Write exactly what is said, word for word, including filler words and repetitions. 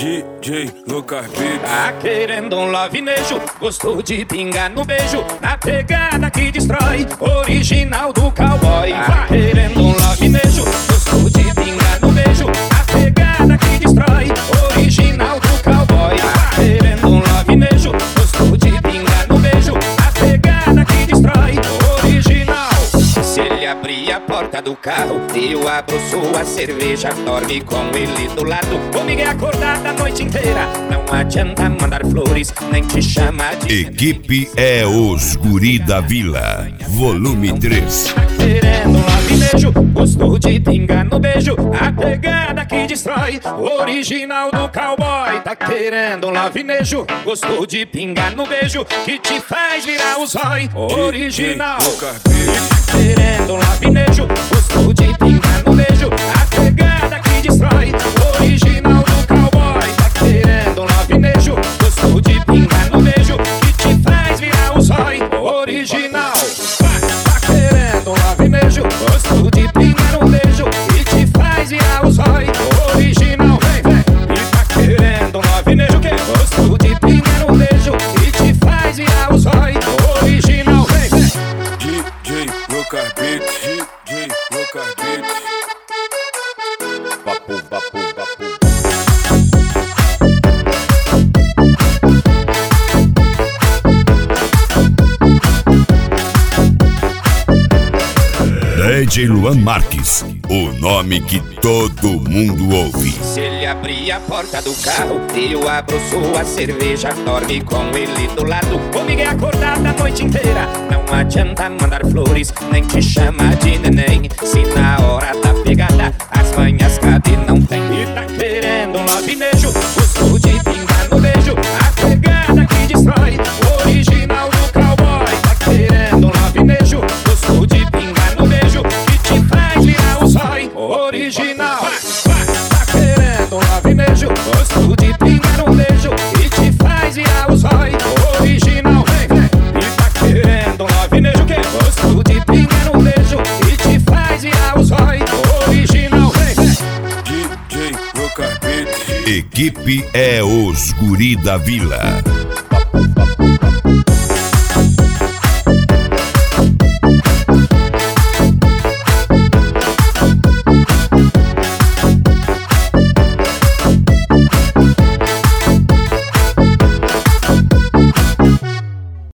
D J Lucas Beats. Tá querendo um lovinejo, gostou de pingar no beijo, na pegada que destrói, original do cowboy. Tá querendo um lovinejo, gostou de pingar no beijo, na pegada que destrói, original do cowboy. Tá querendo um lovinejo, gostou de pingar no beijo, na pegada que destrói, original. Se ele abrir a porta do carro, eu abro sua cerveja, dorme com ele do lado, comigo é acordada a noite inteira. Não adianta mandar flores, nem te chamar de... Equipe é os Guri da Vila, volume três. Tá querendo um lovinejo, gostou de pingar no beijo, a pegada que destrói, original do cowboy. Tá querendo um lovinejo, gostou de pingar no beijo, que te faz virar o zói, original. Tá querendo um lovinejo, gostou de pingar no beijo, a pegada que destrói, original do cowboy. Tá querendo um lovinejo, gostou de pingar no beijo, que te faz virar o zói, original. Tá querendo um lovinejo, gostou de pingar no beijo, que te faz virar o zói, original. Vem, vem. E tá querendo um lovinejo que gostou de pingar no beijo, que te faz virar o zói, original. Vem, vem. D J Lucas Beats. D J Lucas Beats. Vapu, vapu, vapu. D J Luan Marques, o nome que todo mundo ouve. Se ele abrir a porta do carro, eu abro sua cerveja, dorme com ele do lado, comigo é acordada a noite inteira. Não adianta mandar flores, nem te chamar de neném, se na hora da pegada as manhas cadê não tem. E tá querendo um lovinejo, gostou de pingar no beijo, a pegada que destrói, original do cowboy. Tá querendo um lovinejo, gostou de pingar no beijo, que te faz virar o zói, original. Tá querendo um lovinejo, gostou de pingar no beijo, que te faz virar o zói, original. Vem, vem. E tá querendo um lovinejo que gostou de pingar no beijo, que te faz virar o zói, original. Vem, vem. D J Lucas Beats. Equipe é os Guri da Vila.